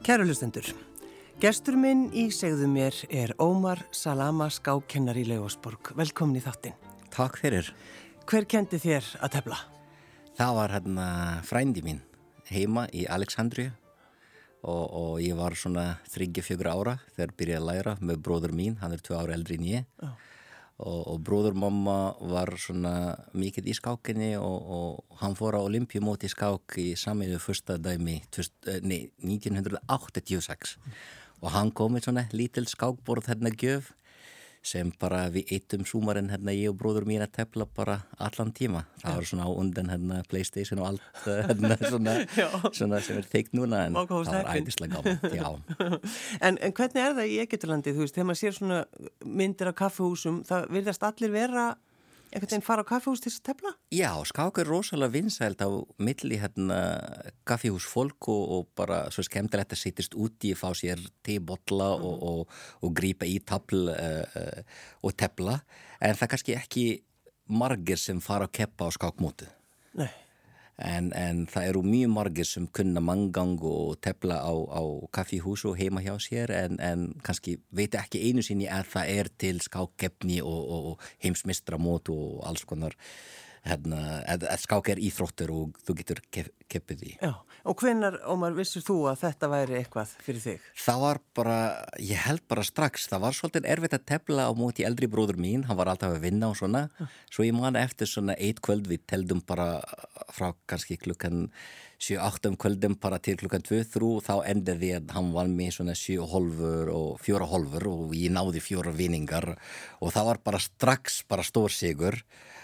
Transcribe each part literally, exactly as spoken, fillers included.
Kæru hlustendur, gestur minn í segðu mér er Ómar Salama skákkennar í Laufásborg. Velkomin í þáttinn. Takk fyrir. Hver kendi þér að tefla? Það var hérna frændi mín heima í Alexandríu og, og ég var svona þriggja fjögurra ára þegar byrjaði að læra með bróður mín, hann er tvö ára eldri en ég. Oh. Og, og bróður mamma var svona mikið í skákinni og, og hann fór á Olympíumóti í skák í Sameinuðu fyrsta dæmi nei, nítján áttatíu og sex mm. og hann kom með svona lítil skákborð hérna gjöf sem bara við eittum súmarinn hérna ég og bróður mín að tefla bara allan tíma. Það ja. var svona á undan hérna PlayStation og allt hérna svona, svona sem er teikt núna en það var æðislega gaman. Já. en, en hvernig er það í Egyptalandi, þú veist, þegar maður sér svona myndir af kaffihúsum, það virðast allir vera einhvern veginn fara á kaffihús til þess að tefla? Já, skák er rosalega vinsælt á milli hérna kaffihús fólk og, og bara svo skemmtilegt að sittist úti, fá sér tebolla mm. og, og, og grípa í tafl uh, uh, og tefla. En það er kannski ekki margir sem fara að keppa á skákmótið. Nei. En, en það eru mjög margir sem kunna manngang og tefla á, á kaffihús og heima hjá sér en, en kannski veit ekki einu sinni að það er til skákkeppni og, og, og heimsmeistramót og alls konar hérna, að, að skák er íþróttur og þú getur kepp, keppið í. Já, og hvenær, Ómar, vissir þú að þetta væri eitthvað fyrir þig? Það var bara, ég held bara strax, það var svolítið erfitt að tefla á móti eldri bróður mín, hann var alltaf að vinna og svona, uh. svo ég man eftir svona eitt kvöld, við teldum bara frá kannski klukkan sjö átta um kvöldum bara til klukkan tvö þrjú, þá endaði að hann var með svona sjö og hálfur og fjóra hálfur og ég náði fjóra vinningar og það var bara strax bara stór sigur.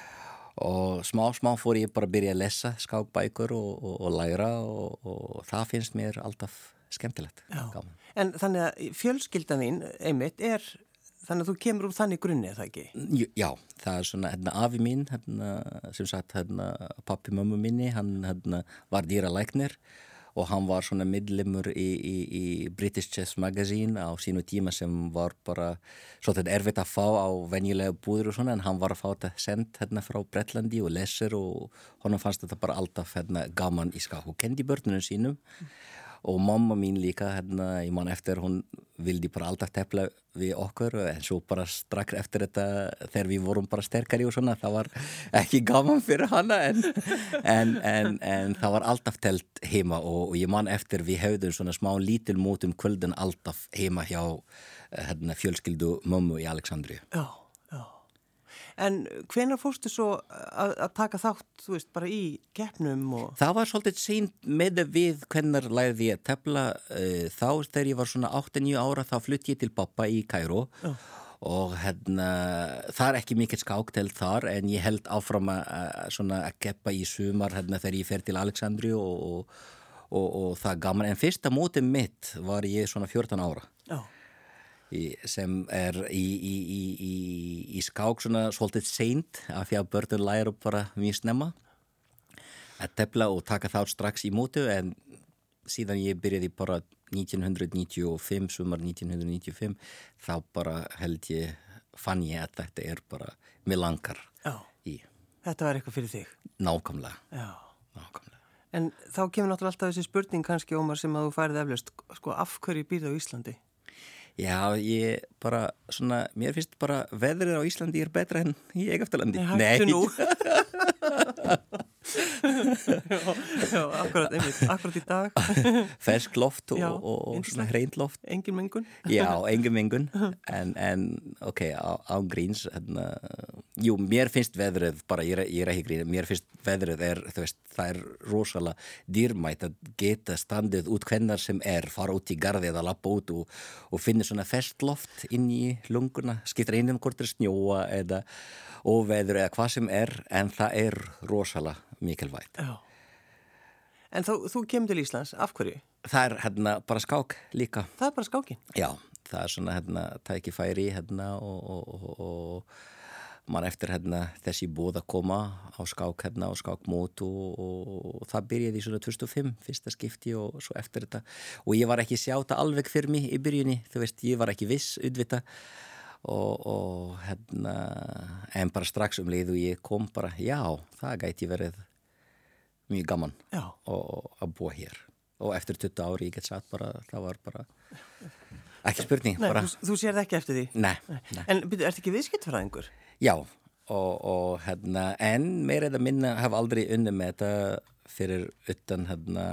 Og smá, smá fór ég bara að byrja að lesa skákbækur og, og, og læra og, og það finnst mér alltaf skemmtilegt. En þannig að fjölskyldan þín, einmitt, er, þannig að þú kemur úr þannig grunni, er það ekki? Já, það er svona, hérna, afi mín, hérna, sem sagt, hérna, pappi mömmu minni, hann, hérna, var dýralæknir og hann var svona miðlimur í, í, í British Chess Magazine á sínu tíma sem var bara svolítið erfitt að fá á venjulega búður og svona en hann var að fá þetta sendt hérna frá Bretlandi og lesur og honum fannst þetta bara alltaf hérna gaman í skák og kendi börnunum sínum mm. og mamma mín líka hérna, ég man eftir hún vildi bara alltaf tefla við okkur en svo bara strax eftir þetta þegar við vorum bara sterkari og svona það var ekki gaman fyrir hana en, en, en, en það var alltaf telt heima og, og ég man eftir við höfðum svona smá lítil mót um kvöldin alltaf heima hjá hérna, fjölskyldu mömmu í Alexandríu. Já, já. En hvenær fórstu svo að, að taka þátt, þú veist, bara í keppnum og... Það var svolítið seint með við hvenær lærði ég að tefla uh, þá þegar ég var svona átta níu ára þá flutti ég til pappa í Kaíró oh. og hérna það er ekki mikið skáktelt þar en ég held áfram að, svona, að keppa í sumar hérna þegar ég fer til Alexandríu og, og, og, og það gaman en fyrsta mótið mitt var ég svona fjórtán ára. Oh. Í, sem er í, í, í, í, í skák svona svolítið seint af því að börnur læra bara mjög snemma að tefla og taka þátt strax í mótu en síðan ég byrjaði bara nítján níutíu og fimm, sumar nítján níutíu og fimm þá bara held ég, fann ég að þetta er bara mig langar Já, í. Þetta var eitthvað fyrir þig? Nákvæmlega. Já. Nákvæmlega. En þá kemur náttúrulega alltaf þessi spurning kannski, Ómar, sem að þú færið eflaust, sko, af hverju býrðu á Íslandi? Já, ég bara, svona, mér finnst bara veðrið á Íslandi er betra en í Egyptalandi. Nei, hættu nú. já, já, akkurat, einmitt, akkurat í dag. Fersk loft og, já, og, og svona hreint loft. Engin mengun. Já, engin mengun. En, en ok, á, á gríns, hérna, jú, mér finnst veðrið, bara ég, ég er ekki grín, mér finnst veðrið er, þú veist, það er rosalega dýrmætt að geta standið út hvenær sem er, fara út í garði eða lappa út og, og finna svona ferskt loft inn í lunguna, skiptir einum hvort er snjóa eða óveður eða hvað sem er, en það er rosalega mikilvægt. Já. En þú, þú kemur til Íslands, af hverju? Það er hérna bara skák líka. Það er bara skákin? Já, það er svona hérna tækifæri hérna og, og, og, og mann eftir hérna þessi búð að koma á skák hérna og skákmót og, og það byrjaði í svona tvö þúsund og fimm, fyrsta skipti og svo eftir þetta. Og ég var ekki sjáta alveg fyrir mig í byrjunni, þú veist, ég var ekki viss, auðvitað. Og, og hérna en bara strax um leið og ég kom bara já, það gæti verið mjög gaman og, að búa hér. og eftir tuttugu ári ég get sagt bara, það var bara ekki spurning. Nei, bara, þú, þú sér það ekki eftir því? Nei. nei. En byrju, ertu ekki viðskiptfræðingur? Já, og, og hérna, en meira eða minna hef aldrei unni með þetta fyrir utan hérna,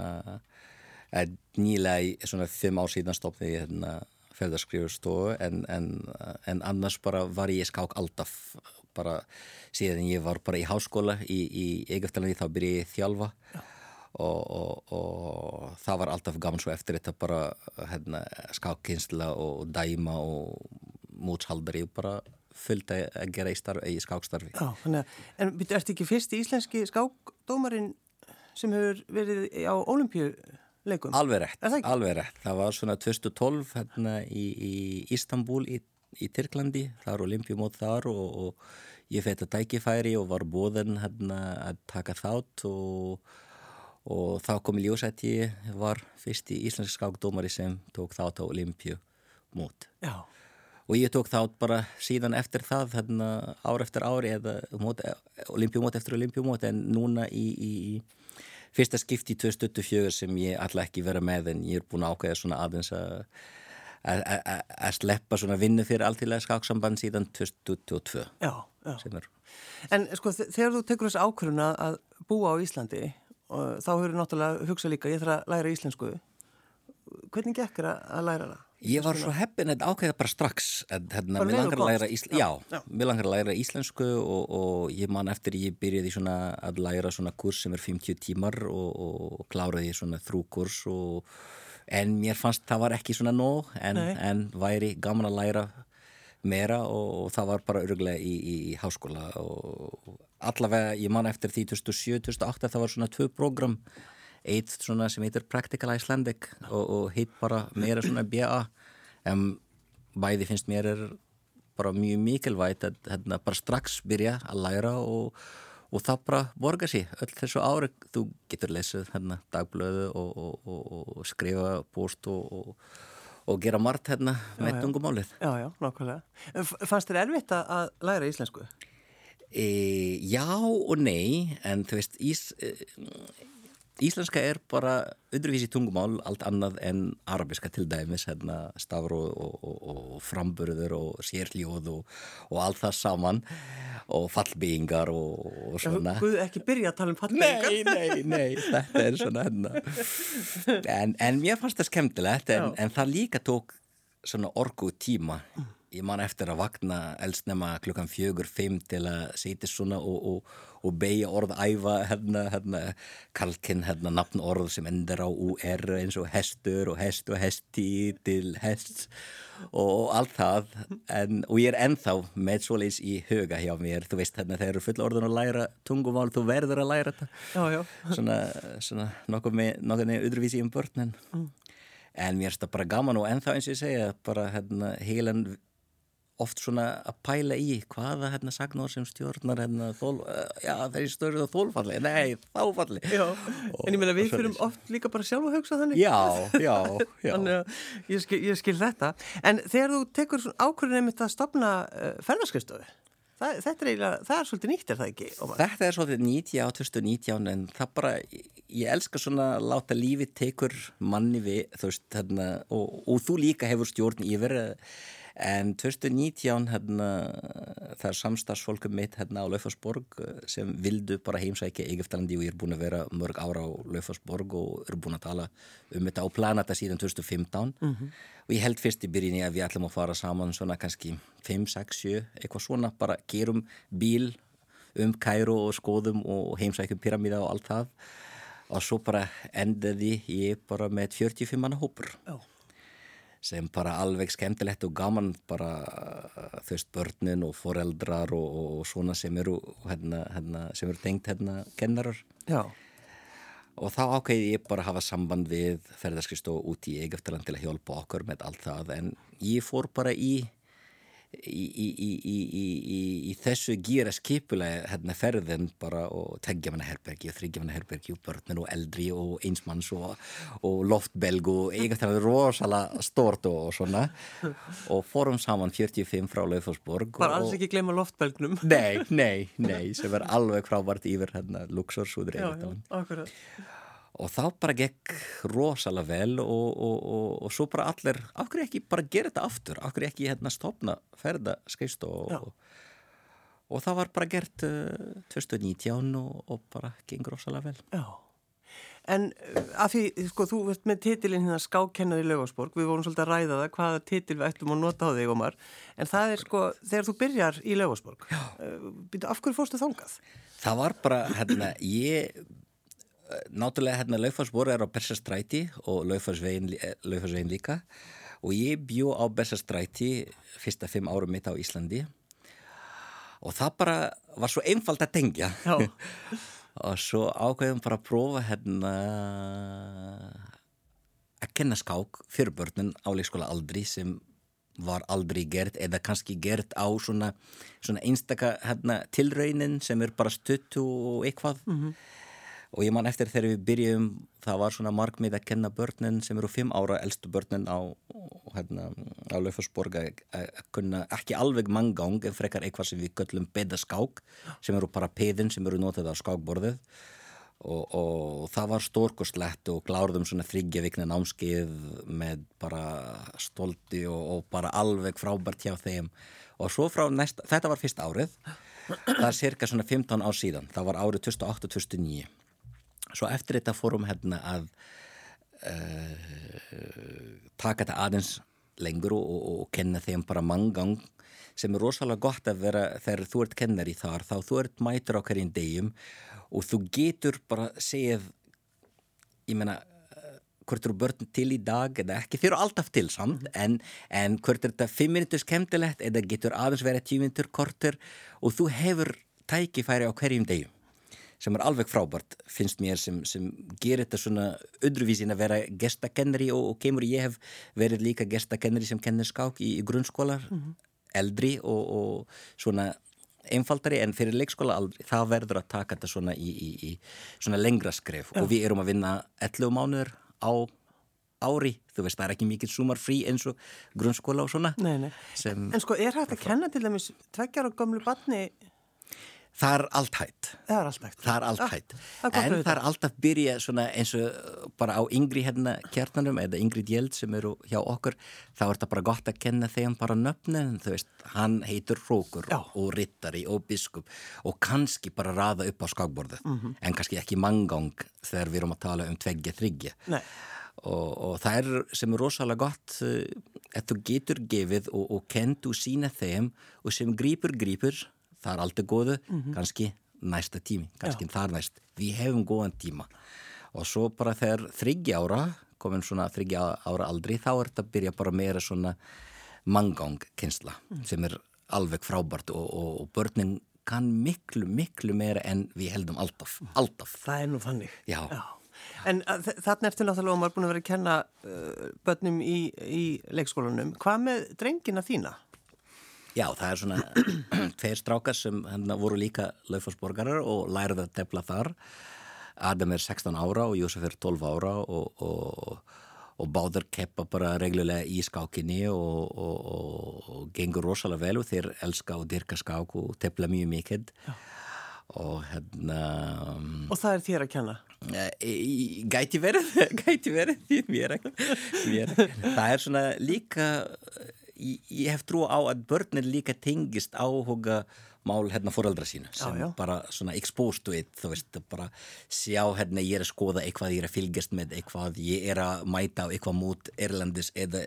nýlega í svona fimm ár síðan stofni ég hérna ferðarskrifstofu en, en, en annars bara var ég skák alltaf bara síðan ég var bara í háskóla í, í Egyptalandi þá byrja ég þjálfa og, og, og það var alltaf gaman svo eftir þetta bara hérna, skákkynsla og dæma og mótshaldari bara fullt að gera í, starf, í skákstarfi. Já, þannig að, en byrju, ertu ekki fyrsti íslenski skákdómarinn sem hefur verið á Ólympíuleikum? Alveg rétt, alveg rétt. Það var svona tvö þúsund og tólf hérna í, í Istanbul í, í Tyrklandi, það var Olympíumót þar og, og ég fætti tækifæri og var boðin hérna að taka þátt og, og þá kom í ljós að ég var fyrsti íslenski skákdómari sem tók þátt á Olympíumót. Já. Og ég tók þátt bara síðan eftir það, hérna, ár eftir ári eða Olympíumót eftir Olympíumót en núna í, í fyrsta skipti í tvö þúsund tuttugu og fjögur sem ég ætla ekki vera með en ég er búin að ákveða svona aðeins að að sleppa svona vinnu fyrir alltíðlega skáksamband síðan tvö þúsund tuttugu og tvö. Já, já. En sko þegar þú tekur þessu ákvörðun að búa á Íslandi og þá hefur náttúrulega hugsað líka ég þarf að læra íslensku. Hvernig gekk þér að læra það? Ég var svo heppin að ákveða bara strax að hérna, mér langar að læra íslensku, já, já, mér langar að læra íslensku og, og ég man eftir ég byrjaði svona að læra svona kurs sem er fimmtíu tímar og, og kláraði svona þrjú kurs og en mér fannst það var ekki svona nóg en, en væri gaman að læra meira og, og það var bara örgulega í, í, í háskóla og allavega ég man eftir því tvö þúsund og sjö til tvö þúsund og átta það var svona tvö program eitt svona sem heitir Practical Icelandic og, og heit bara meira svona B A en bæði finnst mér er bara mjög mikilvægt að hérna, bara strax byrja að læra og, og það bara borga sig öll þessu ári þú getur lesið hérna, dagblöðu og, og, og, og skrifa post og, og, og gera margt hérna já, með tungumálið. Já, já, nákvæmlega. Fannst þér erfitt að læra íslensku? E, já og nei en þú veist ís e, Íslenska er bara öðruvísi tungumál allt annað en arabiska til dæmis hérna, stafróð og, og, og framburður og sérljóð og, og allt það saman og fallbyggingar og, og svona. Guð, ekki byrja að tala um fallbyggingar. Nei, nei, nei, þetta er svona hérna. En, en mér fannst það skemmtilegt en, en það líka tók svona orku tíma. Ég man eftir að vakna eldsnemma klukkan fjögur, fimm til að setja svona og, og, og beigja orð æfa hérna, hérna, kalkin, hérna, nafn orð sem endur á U R eins og hestur og hest og hesti til hest og, og allt það. En, og ég er ennþá með svoleiðis í huga hjá mér. Þú veist, hérna, þegar eru full orðin að læra tungumál, þú verður að læra þetta. Já, já. Svona, svona nokkuð með, nokkuð með öðruvísi um börnin. Mm. En mér er þetta bara gaman og ennþá eins og ég segja, bara hérna, heilan oft svona að pæla í hvaða hérna sagnor sem stjórnar hérna þól, já það er störðu og þólfalli, nei þáfalli. Já, og, en ég meina við fyrum oft líka bara sjálf að hugsa þannig. Já, já, já. Þannig að ég skil, ég skil þetta. En þegar þú tekur ákvörðun einmitt að stofna uh, ferðarskrifstofu, það, þetta er eiginlega, það er svolítið nýtt er það ekki? Ómar? Þetta er svolítið nýtt, já, tvö þúsund og nítján, en það bara, ég elska svona að láta lífið tekur manni við, þú veist, hérna, og, og þú líka hefur stjórn yfir en tvö þúsund og nítján hérna, það er samstarfsfólkum mitt hérna á Laufásborg sem vildu bara heimsækja Egyptalandi og ég er búin að vera mörg ára á Laufásborg og er búin að tala um þetta á planeta síðan tvö þúsund og fimmtán mm-hmm. og ég held fyrst í byrjunni að við ætlum að fara saman svona kannski fimm, sex, sjö eitthvað svona, bara gerum bíl um Kaíró og skoðum og heimsækjum pyramíða og allt það og svo bara endaði ég bara með fjörutíu og fimm manna hópur. Já. Sem bara alveg skemmtilegt og gaman bara þú veist börnin og foreldrar og, og svona sem eru hérna, hérna, sem eru tengt hérna kennarar. Já. Og þá ákveði ég bara að hafa samband við ferðarskrifstofu út í Egyptaland til að hjálpa okkur með allt það en ég fór bara í í, í, í, í, í, í þessu gíra skipulega hérna ferðin bara og tveggja manna herbergi og þriggja manna herbergi og börnin og eldri og einsmanns og, og loftbelg og Egyptaland rosalega stort og svona og fórum saman fjörutíu og fimm frá Laufásborg. Bara alls ekki gleyma loftbelgnum. Nei, nei, nei, sem er alveg frábært yfir hérna luxus úr Egyptaland. Já, já, akkurat. og þá bara gekk rosalega vel og, og, og, og svo bara allir, af hverju ekki bara gera þetta aftur, af hverju ekki hérna stofna ferðaskrift og, og, og það var bara gert uh, tvö þúsund og nítján og, og bara gengur rosalega vel. Já. En af því, sko, þú veist með titilinn hérna skákkennar í Laufásborg, við vorum svolítið að ræða það, hvaða titil við ætlum að nota á þig, Ómar, en það er sko, þegar þú byrjar í Laufásborg, uh, af hverju fórstu þangað? Það var bara, hérna, ég, náttúrulega, hérna, Laufásborg er á Berserstræti og Laufásvegin, Laufásvegin líka og ég bjó á Berserstræti fyrsta fimm árum mitt á Íslandi og það bara var svo einfalt að tengja. Já. Og svo ákveðum bara að prófa hérna að kenna skák fyrir börnin á leikskóla aldri sem var aldrei gert eða kannski gert á svona, svona einstaka hérna, tilraunin sem er bara stutt og eitthvað. Mm-hmm. Og ég man eftir þegar við byrjum, það var svona markmið að kenna börnin sem eru fimm ára, elstu börnin á, hérna, á Laufásborg að kunna ekki alveg manngang en frekar eitthvað sem við köllum bedaskák sem eru bara peðin sem eru notað á skákborðið og, og það var stórkostlegt og kláruðum svona þriggja vikna námskeið með bara stolti og, og bara alveg frábært hjá þeim og svo frá næsta, þetta var fyrsta árið, það er cirka svona fimmtán ár síðan, það var árið tvö þúsund og átta til tvö þúsund og níu. Svo eftir þetta fórum hérna að uh, taka þetta aðeins lengur og, og, og kenna þeim bara manngang sem er rosalega gott að vera þegar þú ert kennari þar, þá þú ert mætur á hverjum degjum og þú getur bara segið, ég meina, hvort eru börn til í dag eða ekki, þeir eru alltaf til samt, en, en hvort er þetta fimm mínútur skemmtilegt eða getur aðeins verið tíu mínútur korter og þú hefur tækifæri á hverjum degjum. Sem er alveg frábært, finnst mér, sem, sem gerir þetta svona öðruvísin að vera gestakennari og, og kemur ég hef verið líka gestakennari sem kennir skák í, í grunnskólar, mm-hmm. eldri og, og svona einfaldari en fyrir leikskóla aldrei, það verður að taka þetta svona í, í, í svona lengra skref Já. Og við erum að vinna ellefu mánuður á ári, þú veist, það er ekki mikið sumarfrí eins og grunnskóla og svona. Nei, nei, sem, en sko er hægt að kenna til dæmis tveggja ára gömlu barni? Það er allt hætt. Það er allt hætt. Það er allt hætt. Ah, en það er alltaf byrja svona eins og bara á yngri hérna kjarnanum eða yngri djeld sem eru hjá okkur, þá er það bara gott að kenna þeim bara nöfnin, þú veist, hann heitur Rókur Já. Og rittari og biskup og kannski bara raða upp á skákborðið, mm-hmm. en kannski ekki manngang þegar við erum að tala um tveggja, þriggja. Nei. Og, og það er sem er rosalega gott uh, að þú getur gefið og, og kennt og sína þeim og sem grípur, grípur það er alltaf góðu, mm-hmm. kannski næsta tími, kannski Já. Þar næst. Við hefum góðan tíma. Og svo bara þegar þriggja ára, komin svona þriggja ára aldri, þá er þetta að byrja bara meira svona manngang kynnsla, mm. sem er alveg frábært og, og, og börnin kann miklu, miklu meira en við heldum alltaf, alltaf. Það er nú þannig. Já. Já. En þarna ertu náttúrulega, Ómar, búin að vera að kenna uh, börnum í, í leikskólanum. Hvað með drengina þína? Já, það er svona tveir strákar sem hérna, voru líka Laufásborgarar og lærið að tefla þar. Adam er sextán ára og Jósef er tólf ára og, og, og báðir keppa bara reglulega í skákinni og, og, og, og gengur rosalega vel og þeir elska og dyrka skák og tefla mjög mikið. Já. Og hérna... Og það er þér að kenna? E, gæti verið, gæti verið, mér ekki. Mér ekki. Það er svona líka... Ég, ég hef trú á að börnir líka tengist áhuga mál hérna foreldra sína sem já, já. Bara svona exposed to it, þú veist, bara sjá hérna ég er að skoða eitthvað, ég er að fylgjast með eitthvað, ég er að mæta á eitthvað mót Erlendis eða,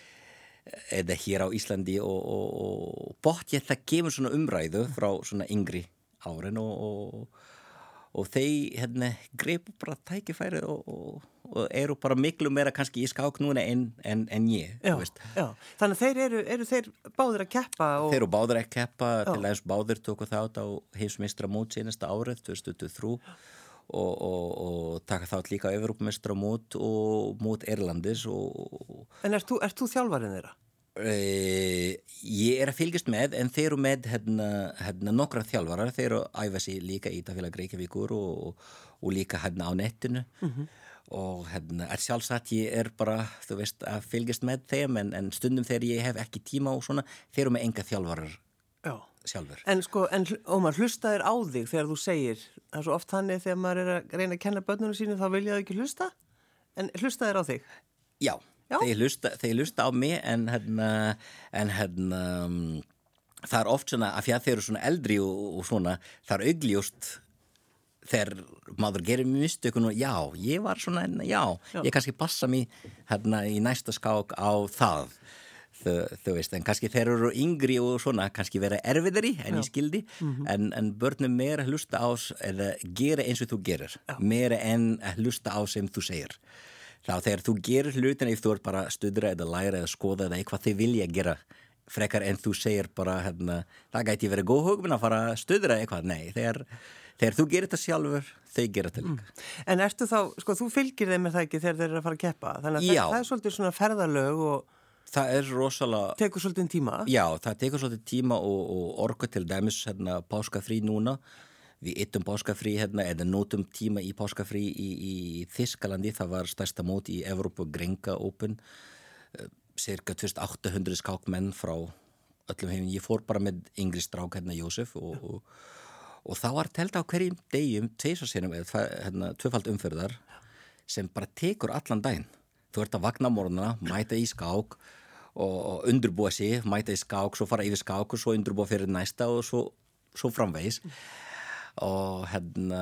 eða hér á Íslandi og, og, og bótt ég það kemur svona umræðu frá svona yngri árin og, og, og þeir hérna greipu bara tækifæri og, og, og eru bara miklu meira kannski í skák núna en, en, en ég, já, þú veist. Já, þannig að þeir eru, eru þeir báðir að keppa? Og... Þeir eru báðir að keppa, já. Til aðeins báðir tóku þátt á heimsmeistra mót seinasta árið, tvö þúsund tuttugu og þrjú og, og, og taka þátt líka á Evrópumeistra mót og mót Erlendis og... En ert þú, ert þú þjálfarinn þeirra? Uh, ég er að fylgjast með en þeir eru með hérna, hérna nokkra þjálfarar, þeir eru að æfa sig líka í Íþróttafélag Reykjavíkur og, og líka hérna á netinu mm-hmm. og hérna er sjálfsagt ég er bara, þú veist, að fylgjast með þeim en, en stundum þegar ég hef ekki tíma og svona, þeir eru með enga þjálfarar Já. sjálfur. En sko, en Ómar, hlusta þér á þig þegar þú segir, það er svo oft þannig þegar maður er að reyna að kenna börnunum sínu þá vilja þau ekki hlusta, en hlusta þér á þig? Já, Já? Þeir, hlusta, þeir hlusta á mig en hérna, en hérna um, það er oft svona, af því að þeir eru svona eldri og, og svona, það er augljóst þegar maður gerir mistökun og já, ég var svona, já, já. ég kannski passa mig hérna í næsta skák á það. Þau, þau veist, en kannski þeir eru yngri og svona, kannski vera erfiðari en ég skildi, mm-hmm. en, en börnum meira hlusta á eða gera eins og þú gerir, Já. meira en að hlusta á sem þú segir. Þá þegar þú gerir hlutin, ef þú er bara studra eða læra eða skoða eða eitthvað þið vilja gera, frekar en þú segir bara, hérna, það gæti verið góð hugmynd að fara að studra eitthvað, nei, þegar, þegar þú gerir þetta sjálfur, þau gera þetta líka. Mm. En ertu þá, sko, þú fylgir þeim með það ekki þegar þeir eru að fara að keppa, þannig að það er svolítið svona ferðalög og það er rosalega... Tekur svolítið tíma? Já, það tekur svolítið tíma og, og orku til dæmis hérna páskafrí núna. Við yttum páskafrí hérna, eða nótum tíma í páskafrí í, í Þýskalandi. Það var stærsta mót í Evrópu, Grenga Open. Cirka tvö þúsund átta hundruð skákmenn frá öllum heiminn. Ég fór bara með yngri strák hérna Jósef og, og, og það var telt á hverjum degjum, tveisvar sinnum, eða hérna, tvöfald umferðar sem bara tekur allan daginn. Þú ert að vakna morgunna, mæta í skák og undirbúa sig, mæta í skák, svo fara yfir skák og svo undirbúa fyrir næsta og svo, svo framvegis. Og hérna,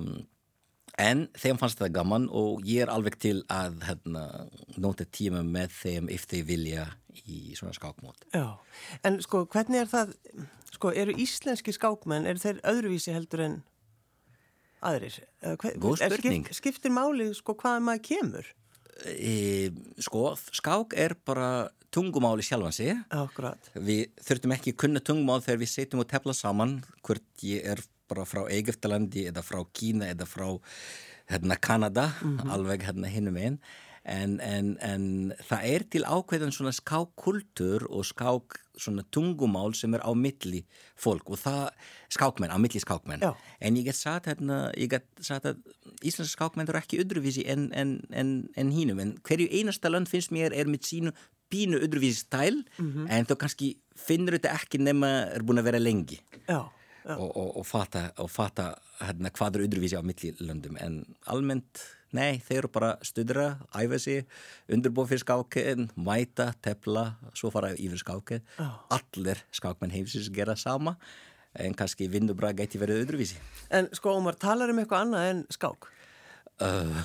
en þeim fannst það gaman og ég er alveg til að hérna, nota tíma með þeim ef þeir vilja í svona skákmót. Já, en sko hvernig er það, sko eru íslenski skákmenn, eru þeir öðruvísi heldur en aðrir? Góð spurning. Skipt, skiptir máli sko hvaðan maður kemur? E, sko, skák er bara tungumáli sjálfan sig. Akkurat. Við þurftum ekki kunna tungumál þegar við setjum og tefla saman hvort ég er bara frá Egyptalandi eða frá Kína eða frá hérna, Kanada, mm-hmm. alveg hérna hinum einn. En, en, en það er til ákveðan svona skákkultur og skák svona tungumál sem er á milli fólk og það skákmenn, á milli skákmenn. Já. En ég get sagt hérna, ég get sagt að íslenska skákmenn eru ekki öðruvísi en, en, en, en hinum, en hverju einasta land finnst mér er með sínu pínu öðruvísi stæl, mm-hmm. en þú kannski finnur þetta ekki nema er búin að vera lengi. Já. Já. Og, og, og fata, og fata hérna, hvað er öðruvísi á milli löndum, en almennt nei, þeir eru bara studra, æfa sig, undirbúa fyrir skákinn, mæta, tefla, svo fara yfir skákinn. Oh. Allir skákmenn heimsins gera sama, en kannski vinnubragð gæti verið öðruvísi. En sko, Ómar, talar um eitthvað annað en skák? Uh,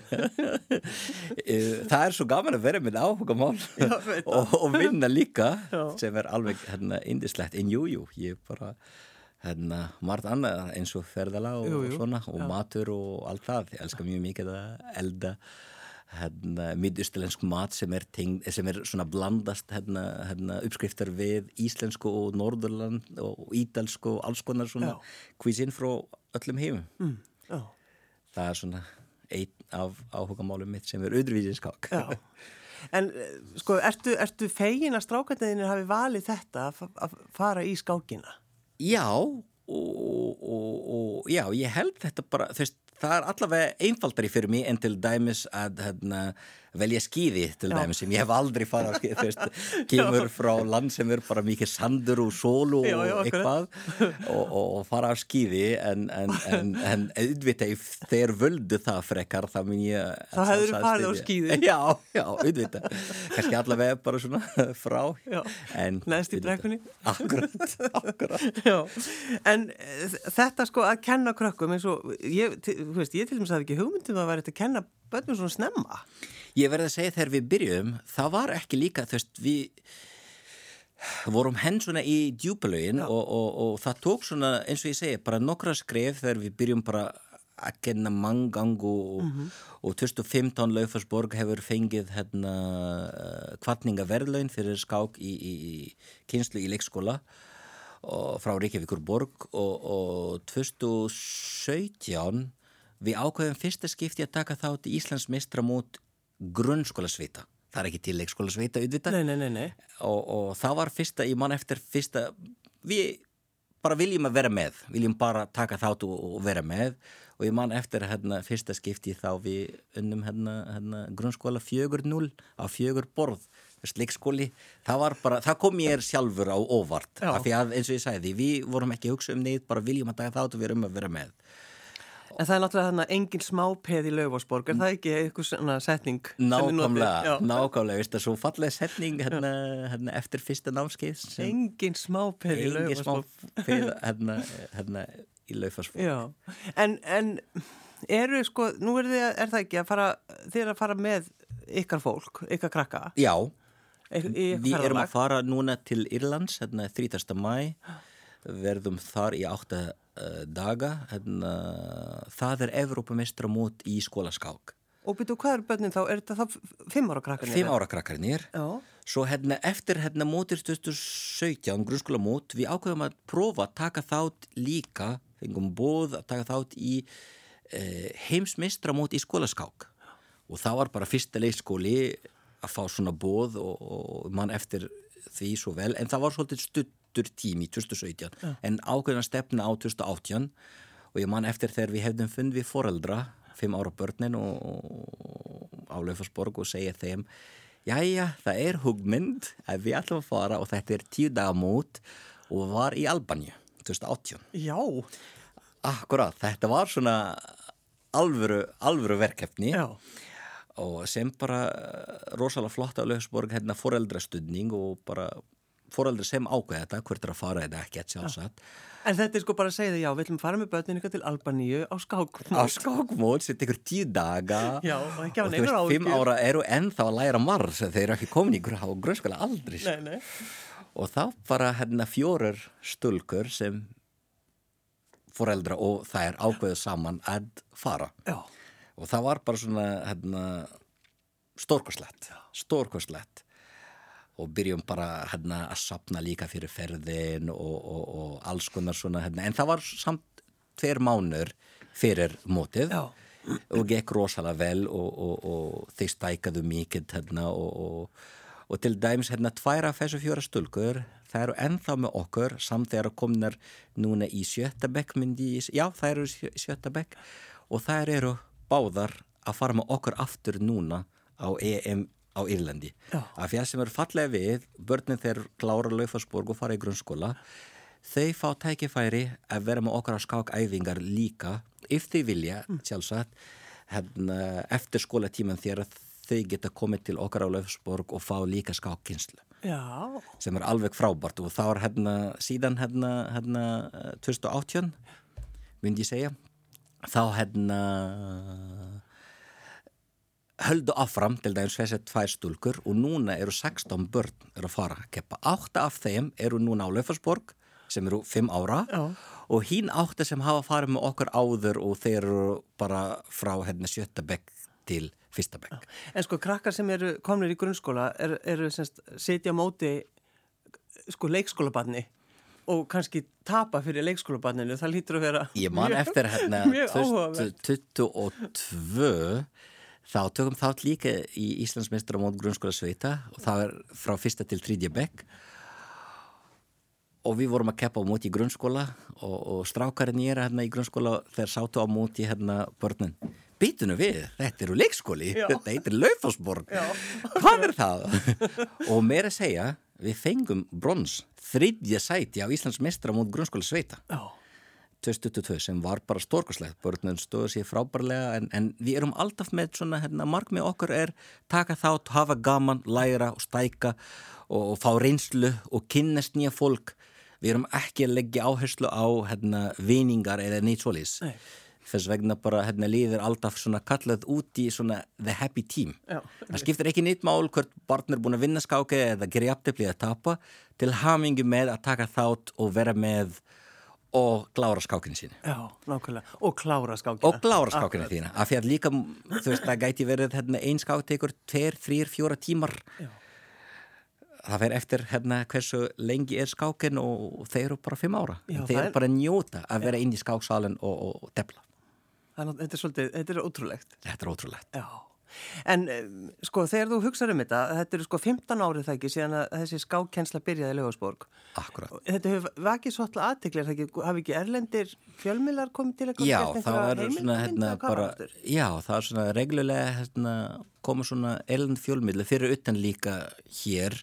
það er svo gaman að vera með áhugamál og, og vinna líka, Já. Sem er alveg hérna indislegt. En jú, jú, ég bara... hérna, margt annað eins og ferðala og, jú, jú. og svona og ja. Matur og allt það. Ég elskar mjög mikið að elda hérna, miðausturlensk mat sem er, tengd, sem er svona blandast hérna, hérna, uppskriftar við íslensku og norðurland og ítalsku og alls konar svona cuisine frá öllum heimum. Mm. Það er svona einn af áhugamálum mitt sem er öðruvísi skák. Já. En sko, ertu, ertu fegin að strákarnir hafi valið þetta að fara í skákina? Já, og, og, og já, ég held þetta bara, þú veist, það er allavega einfaldari fyrir mig en til dæmis að hérna, velja skíði til já. Dæmis sem ég hef aldrei farað á skíði, þú veist, kemur frá land sem er bara mikið sandur og sól og já, já, eitthvað og, og, og fara á skíði en, en, en, en auðvitað ef þeir völdu það frekar þá mun ég... Þá hefur þú farið á skíði. Já, já, auðvitað. Kannski allavega bara svona frá. Næst í brekkunni. Akkurat, akkurat. Já, en þetta sko að kenna krökkum eins og, ég, þú veist, ég til dæmis hafði ekki hugmyndum að vera þetta að kenna börnum svona snemma. Ég verði að segja þegar við byrjum, það var ekki líka, þú veist, við vorum henn svona í djúpalögin og, og, og það tók svona, eins og ég segi, bara nokkra skref þegar við byrjum bara að kenna manngang og, mm-hmm. og tvö þúsund og fimmtán Laufásborg hefur fengið hérna hvatningaverðlaun fyrir skák í, í, í kynslu í leikskóla og frá Reykjavíkurborg og, og tvö þúsund og sautján við ákveðum fyrsta skipti að taka þátt í Íslands meistaramót grunnskólasveita. Það er ekki til leikskólasveita auðvitað. Nei, nei, nei, nei. Og, og það var fyrsta, ég man eftir fyrsta, við bara viljum að vera með, viljum bara taka þátt og, og vera með og ég man eftir hérna fyrsta skipti þá við unnum hérna, hérna grunnskóla fjögur núll á fjögur borð leikskóli, það var bara, það kom mér sjálfur á óvart, Já. af því að eins og ég sagði, við vorum ekki að hugsa um neitt, bara viljum að taka þátt og við erum að vera með. En það er náttúrulega þarna engin smápeð í Laufásborg, er það ekki eitthvað svona setning? Nákvæmlega, nákvæmlega, veist það, svo fallega setning hérna, hérna eftir fyrsta námskeið. Engin smápeð í Laufásborg. Engin smápeð hérna, hérna í Laufásborg. Já, en, en eru sko, nú er, þið, er það ekki að fara, þið er að fara með ykkar fólk, ykkar krakka? Já. Í, í við erum að fara núna til Írlands hérna þrítugasta maí, verðum þar í átta uh, daga, hérna, það er Evrópumeistaramót í skólaskák. Og byrju, hvað er börnin þá? Er þetta þá fimm ára krakkarnir? Fimm ára krakkarnir. Já. Svo hérna eftir hérna mótir tvö þúsund og sautján grunnskólamót, við ákveðum að prófa að taka þátt líka, fengum boð að taka þátt í uh, heimsmeistaramót í skólaskák. Og það var bara fyrsta leikskóli að fá svona boð og, og mann eftir því svo vel, en það var svolítið stuttur tími tvö þúsund og sautján, ja. En ákveðin að stefna á tvö þúsund og átján og ég mann eftir þegar við hefðum fundið við foreldra, fimm ára börnin og, og á Laufásborg og segja þeim, jæja, það er hugmynd að við ætlum að fara og þetta er tíu daga mót og var í Albaníu tvö þúsund og átján. Já. Akkurat, þetta var svona alvöru, alvöru verkefni. Já. Og sem bara rosalega flott á Laufásborg hérna foreldrastudning og bara foreldra sem ákveða þetta, hvert er að fara þetta ekki að sjálfsagt. En þetta er sko bara að segja það, já, við ætlum að fara með börnin ykkar til Albaníu á skákmót. Á skákmót, setja ykkur tíu daga. Já, og ekki hafa og þú neinar veist, áhyggjur. fimm ára eru ennþá að læra margs, þeir eru ekki komin í grunn, á grunnskóla aldrei. Nei, nei. Og þá bara hérna fjórar stúlkur sem foreldra og þær ákveða saman að fara. Já. Og það var bara svona hérna, stórkostlegt, stórkostlegt og byrjum bara hérna, að safna líka fyrir ferðin og, og, og alls konar svona hérna. En það var samt tveir mánuður fyrir mótið. Já. Og gekk rosalega vel og, og, og þeir stækaðu mikið hérna, og, og, og til dæmis hérna, tvær af þessu fjóra stúlkur það eru ennþá með okkur samt þegar komnar núna í sjötta bekk myndi, já það eru í sjötta bekk og þær eru báðar að fara með okkur aftur núna á E M á Írlandi. Já. Af því að sem eru fallega við, börnin þeir klára Laufásborg og fara í grunnskóla, þau fá tækifæri að vera með okkur á skákæfingar líka, ef þau vilja, mm. sjálfsagt, hérna, eftir skólatíman þegar þau geta komið til okkar á Laufásborg og fá líka skákkynslu. Já. Sem er alveg frábært og þá er hérna, síðan hérna, hérna tvö þúsund og átján, myndi ég segja, þá hérna höldu áfram til dæmis þessi tvær stúlkur og núna eru sextán börn eru að fara að keppa. Átta af þeim eru núna á Laufásborg sem eru fimm ára. Já. Og hín átta sem hafa farið með okkur áður og þeir eru bara frá hérna sjötta bekk til fyrsta bekk. Já. En sko krakkar sem eru komnir í grunnskóla eru, eru semst sitja á móti sko leikskólabarni og kannski tapa fyrir leikskólabarninu, það lítur að vera ég man mjög, eftir hérna tvö þúsund tuttugu og tvö þá tökum þátt líka í Íslandsmeistaramót grunnskóla sveita og það er frá fyrsta til þriðja bekk og við vorum að keppa á móti í grunnskóla og, og strákarinn ég er hérna í grunnskóla þeir sátu á móti hérna börnin býtunum við, þetta eru leikskóli Já. Þetta heitir Laufásborg hvað er það? Og meira að segja við fengum brons þriðja sæti á Íslandsmeistaramót grunnskóla sveita Já. tvö þúsund tuttugu og tvö sem var bara stórkostlegt börnun stóðu sér frábærlega en, en við erum alltaf með svona hérna, markmið okkur er taka þátt, hafa gaman, læra og stæka og, og fá reynslu og kynnast nýja fólk við erum ekki að leggja áherslu á hérna, viningar eða neitt svoleiðis þess vegna bara hérna, líður alltaf svona kallað út í svona the happy team Já. Það skiptir ekki neitt mál hvert barn er búin að vinna skáki eða gera jafntefli að tapa til hamingi með að taka þátt og vera með og klára skákinu sína. Já, nákvæmlega. Og klára skákinu. Og klára skákinu þína. Af því að líka, þú veist, það gæti verið hérna, ein skák tekur tveir, þrír, fjóra tímar. Já. Það fer eftir hérna hversu lengi er skákin og þeir eru bara fimm ára. Já, þeir eru er... bara njóta að vera inn í skáksalinn og, og, og tefla. Þannig að þetta er svolítið, þetta er ótrúlegt. Þetta er ótrúlegt. Já. En sko þegar þú hugsar um þetta, þetta eru sko fimmtán árið það ekki síðan að þessi skákkennsla byrjaði í Laufásborg. Akkurat. Þetta hefur vakið svolítið athygli, er það ekki, hafi ekki erlendir fjölmiðlar komið til eitthvað? Já, það var svona hérna bara, já, það var svona reglulega hérna koma svona erlend fjölmiðlar fyrir utan líka hér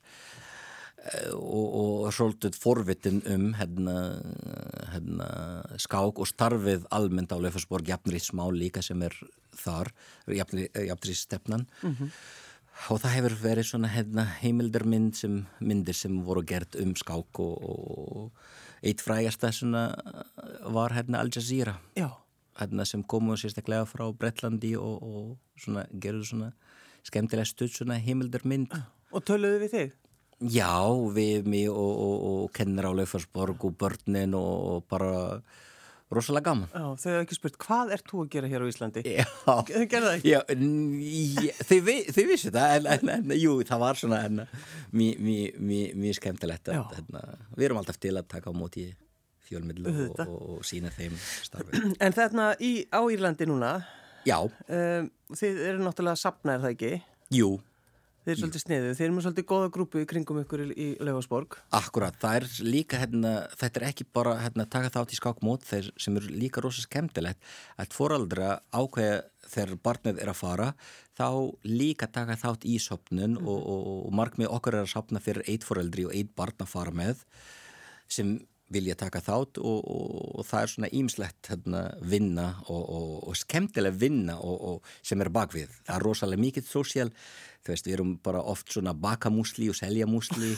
og, og svolítið forvitin um hérna, hérna skák og starfið almennt á Laufásborg, jafnréttismál líka sem er þar, jafnréttisstefnan mm-hmm. og það hefur verið svona hérna, heimildarmynd sem myndir sem voru gert um skák og, og eitt frægasta svona var hérna Al Jazeera hérna, sem komu sérstaklega frá Bretlandi og, og svona gerðu svona skemmtilega stuð svona heimildarmynd. Og töluðu við þig? Já, við mig og, og, og kennir á Laufásborg og börnin og bara rosalega gaman. Já, þau hefur ekki spurt, hvað ert þú að gera hér á Íslandi? Já. Þau gerðu það ekki? Já, ég, þau, þau vissi það, en, en, en jú, það var svona mjög, mjög, mjög, mjög skemmtilegt. Hérna, við erum alltaf til að taka á móti fjölmiðlu og, og, og sína þeim starfi. En þarna í, á Írlandi núna, já. Um, þið eru náttúrulega safna, er það ekki? Jú. Þeir eru svolítið sniðu, þeir eru með svolítið góða grúpu í kringum ykkur í, í Laufásborg. Akkurat, það er líka, hérna, þetta er ekki bara hérna, taka þátt í skákmót, þeir sem eru líka rosa skemmtilegt, að foreldra ákveða þegar barnið er að fara, þá líka taka þátt í sopnun mm. og, og, og markmið okkar er að sopna fyrir eitt foreldri og eitt barn að fara með, sem vilja taka þátt og, og, og það er svona ýmislegt hérna, vinna og, og, og skemmtilega vinna og, og sem er bakvið. Það er rosalega mikið sósíal. Þú veist, við erum bara oft svona baka músli og selja músli.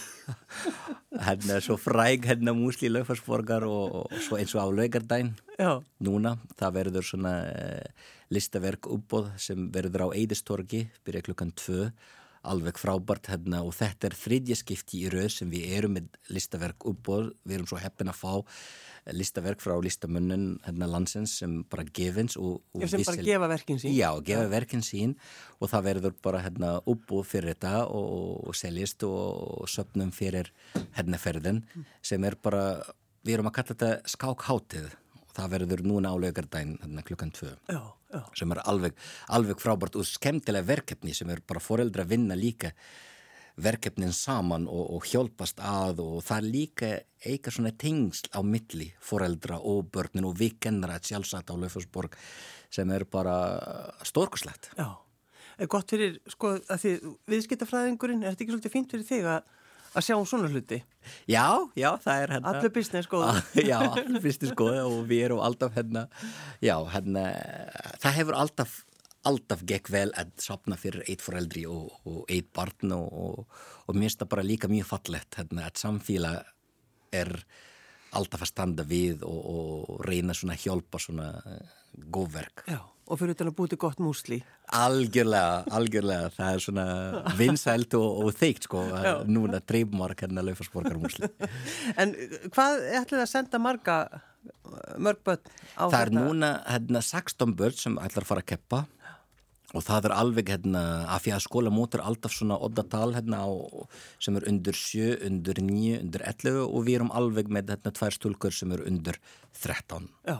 Hérna svo fræg hérna músli í Laufásborgar og, og svo eins og á laugardaginn. Já. Núna, það verður svona uh, listaverk uppboð sem verður á Eiðistorgi, byrja klukkan tvö. Alveg frábært hérna og þetta er þriðja skipti í röð sem við erum með listaverk uppboð. Við erum svo heppin að fá listaverk frá listamönnun hérna landsins sem bara gefins og, og sem bara gefa verkin sín. Já, gefa ja. verkin sín og það verður bara hérna uppboð fyrir þetta og, og seljist og söfnum fyrir hérna ferðin sem er bara, við erum að kalla þetta skákhátið. Það verður núna á laugardaginn hérna klukkan tvö. Já, já. Sem er alveg, alveg frábært og skemmtilega verkefni sem er bara foreldra að vinna líka verkefnin saman og, og hjálpast að og það er líka eitthvað svona tengsl á milli foreldra og börnin og við kennara sjálfsagt á Laufásborg sem er bara stórkoslegt. Já, er gott fyrir, sko, að því viðskiptafræðingurinn, er þetta ekki svolítið fínt fyrir þig að að sjá um svona hluti? Já, já, það er hérna... Allir business góða. Já, allir business góða og við erum alltaf hérna... Já, hérna... Það hefur alltaf, alltaf gekk vel að sopna fyrir eitt foreldri og, og eitt barn og, og, og mér finnst það bara líka mjög fallegt hérna að samfélag er alltaf að standa við og, og reyna svona að hjálpa svona góðverk. Já. Og fyrir utan að búti gott músli. Algjörlega, algjörlega. Það er svona vinsælt og, og þeikt sko. Já. Núna dreifmark hérna Laufásborgar músli. En hvað ætlaði að senda marga, mörg börn á þetta? Það er núna hérna sextán börn sem ætlar að fara að keppa. Og það er alveg hérna, af því að skólamót er alltaf svona oddatal hérna á, sem er undir sjö, undir níu, undir ellefu og við erum alveg með hérna tvær stúlkur sem er undir þrettán. Já.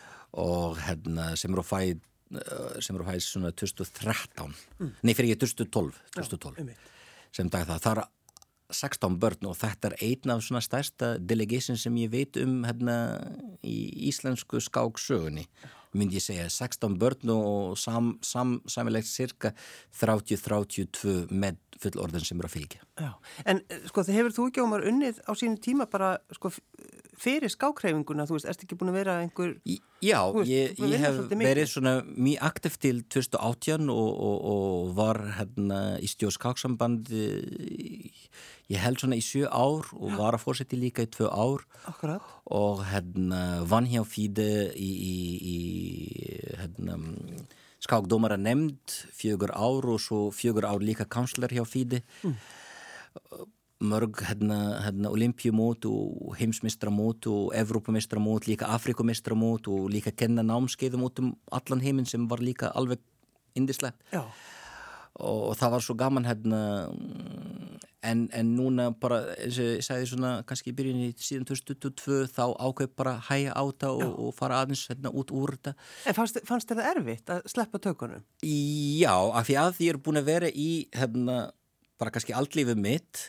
Og hérna sem eru að fæ sem eru að fæs svona tvö þúsund og þrettán mm. nei fyrir ekki tvö þúsund og tólf, tvö þúsund og tólf. Já, sem dag það, það er sextán börn og þetta er einn af svona stærsta delegation sem ég veit um hérna í íslensku skáksögunni myndi ég segja, sextán börn og sam, sam, samilegt cirka þrjátíu til þrjátíu og tvö með fullorðin sem eru að fylgja. Já, en sko þið hefur þú ekki ámar unnið á sínu tíma bara sko fyrir skákhreyfinguna, þú veist, ertu ekki búin að vera einhver... Í, já, veist, ég, ég hef verið svona mjög aktiv til tvö þúsund og átján og, og, og var hérna í stjórn skáksambandi, ég held svona í sjö ár og já. Var að fórseti líka í tvö ár. Akkurat. Og hérna vann hjá FIDE í, í, í hérna skákdómara nefnd fjögur ár og svo fjögur ár líka kansler hjá FIDE. Mm. Mörg hérna, hérna olympíumót og heimsmeistramót og Evrópumeistramót, líka Afrikumeistramót og líka kenna námskeiðum út um allan heiminn sem var líka alveg indislegt. Já. Og það var svo gaman hérna en, en núna bara, eins og ég sagði svona kannski í byrjunni síðan tvö þúsund tuttugu og tvö þá ákveð bara að hæja á þetta og, og fara aðeins hérna út úr þetta. En fannst, fannst þér það erfitt að sleppa tökunum? Já, af því að ég er búin að vera í hérna bara kannski allt lífið mitt,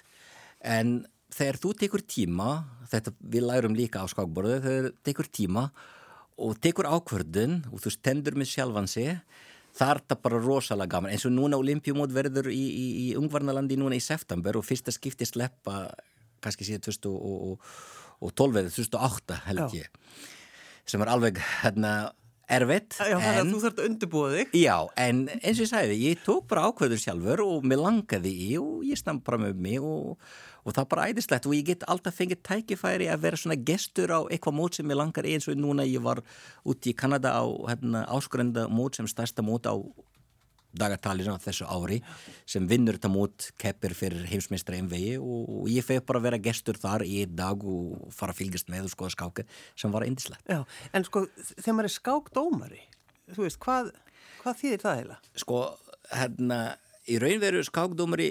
en þegar þú tekur tíma, þetta við lærum líka á skákborðu, þegar þú tekur tíma og tekur ákvörðun og þú stendur með sjálfan sig, það er það bara rosalega gaman. Eins og núna Olympiumót verður í, í, í Ungvarnalandi núna í september og fyrsta skipti sleppa kannski síðan tvö þúsund og tólf eða tvö þúsund og átta held ég. Sem er alveg hérna erfitt. Já, þannig að þú þarft að undirbúa þig. Já, en eins og ég sagði, ég tók bara ákvörður sjálfur og mér langaði í og ég stam bara með mig og, og það er bara æðislegt og ég get alltaf fengið tækifæri að vera svona gestur á eitthvað mót sem ég langar í, eins og núna ég var út í Kanada á hérna, áskrenda mót sem stærsta mót á dagatalinu á þessu ári sem vinnur þetta mót keppir fyrir heimsmeistara M V I og, og ég feg bara að vera gestur þar í dag og fara að fylgjast með og skoða skáka sem var eindislegt. Já, en sko þegar maður er skákdómari, þú veist, hvað, hvað þýðir það eiginlega? Sko, hérna, í raunveru skákdómari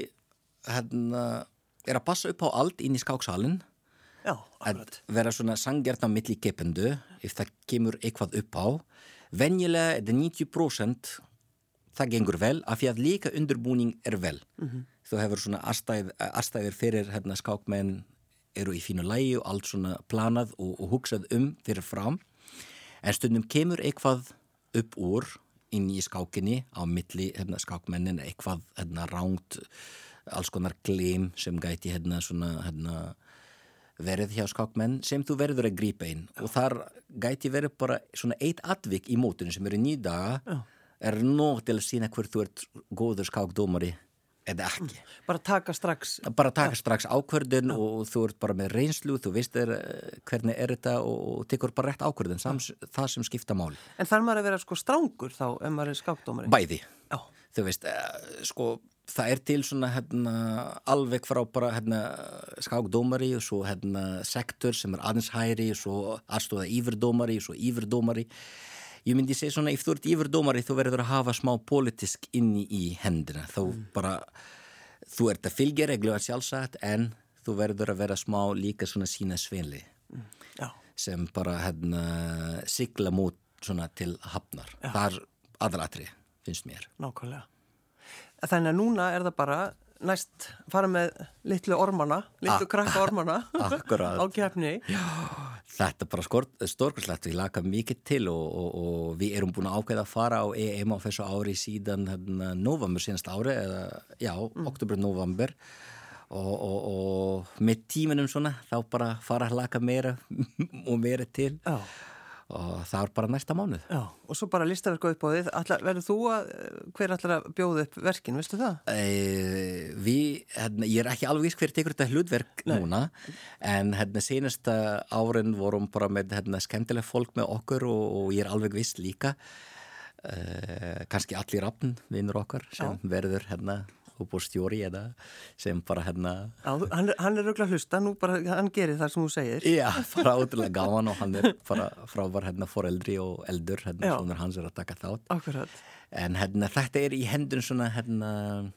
hérna er að passa upp á allt inn í skáksalinn. Já, akkurat. Að vera svona sanngjarn á milli keppendu ef það kemur eitthvað upp á. Venjulega er það níutíu prósent það gengur vel, af því að líka undirbúning er vel. Mm-hmm. Þú hefur svona aðstæð, aðstæðir fyrir hérna skákmenn eru í fínu lagi og allt svona planað og, og hugsað um fyrir fram. En stundum kemur eitthvað upp úr inn í skákinni á milli hérna skákmennin, eitthvað hérna rangt, alls konar gleym sem gæti hérna svona hérna verið hjá skákmenn sem þú verður að grípa inn og þar gæti verið bara svona eitt atvik í mótinu sem eru níu daga Já. Er nóg til að sína hver þú ert góður skákdómari eða ekki. Bara taka strax bara taka strax ákvörðun og þú ert bara með reynslu, þú veist er, hvernig er þetta og tekur bara rétt ákvörðun sams, það sem skipta máli. En þarf maður að vera sko strangur þá ef maður er skákdómari? Bæði. Já. Þú veist, sko það er til svona hérna alveg frá bara hérna skákdómari og svo hérna sektor sem er aðeins hæri og svo aðstóða yfirdómari og svo yfirdómari. Ég myndi segja svona, ef þú ert yfirdómari þú verður að hafa smá politisk inni í hendina. Þá mm. bara, þú ert að fylgja reglu að sjálfsagt en þú verður að vera smá líka svona sína svinli. Mm. Já. Sem bara hérna sigla mút svona til hafnar. Já. Það er aðalatrið, finnst mér. Nákvæmlega. Þannig að núna er það bara næst fara með litlu ormana, litlu ah, krakka ormana á keppni. Já, þetta er bara stórkurslegt, við laka mikið til og, og, og við erum búin að ákveða að fara á E M á þessu ári síðan hérna, november síðanst ári, eða já, mm. oktober, november og, og, og með tíminum svona, þá bara fara að laka meira og meira til. Já. Og það er bara næsta mánuð. Já, og svo bara listaverku upp á þið. Verður þú að, hver ætlar að bjóða upp verkin, veistu það? E, við, hérna, ég er ekki alveg viss hver tekur þetta hlutverk Nei. Núna, en hérna senasta árin vorum bara með hérna skemmtilega fólk með okkur og, og ég er alveg viss líka. E, kannski allir Rafn, vinnur okkar, sem Já. Verður hérna og búið stjóri eða sem bara hérna Já, hann, hann er röglega hlusta, nú bara hann gerir það sem þú segir. Já, bara ótrúlega gaman og hann er bara frávar hérna foreldri og eldur, hérna svona hans er að taka þátt. Akkurat. En hérna þetta er í hendun svona hérna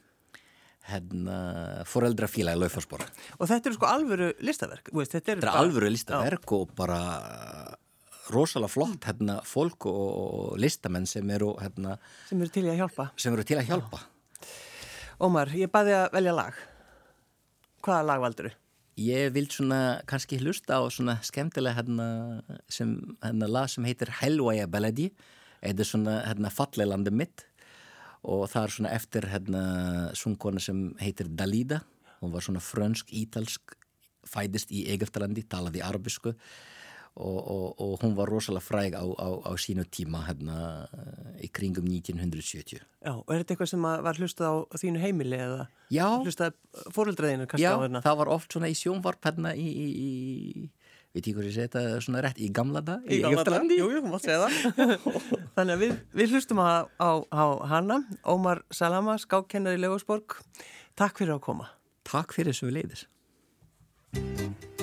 hérna foreldrafélagi Laufásborg. Og þetta eru sko alvöru listaverk, veist, þetta er, þetta er bara, alvöru listaverk Já. Og bara rosalega flott hérna fólk og, og listamenn sem eru hérna sem eru til að hjálpa. Sem eru til að hjálpa. Já. Ómar, ég baði að velja lag. Hvaða lag valdur þú? Ég vil svona kannski hlusta á svona skemmtilega hérna, sem, hérna lag sem heitir Helwaja Baladi. Þetta er svona hérna fallega landi mitt og það er svona eftir hérna sungkona sem heitir Dalida. Hún var svona frönsk, ítalsk, fædist í Egyptalandi, talaði arabisku. Og, og, og hún var rosalega fræg á, á, á sínu tíma hérna í kringum nítján hundrað sjötíu. Já, og er þetta eitthvað sem var hlustað á þínu heimili eða Já. Hlustað fóreldraðinu kannski Já, á hérna? Já, það var oft svona í sjónvarp hérna í, í, í veit ég hvað ég segi þetta svona rétt, í gamla dag, í Egyptalandi. Jú, jú, þú mátt segja það. Þannig að við, við hlustum á, á, á hana, Ómar Salama, skákkennar í Laufásborg. Takk fyrir að koma. Takk fyrir þessu við leiðis.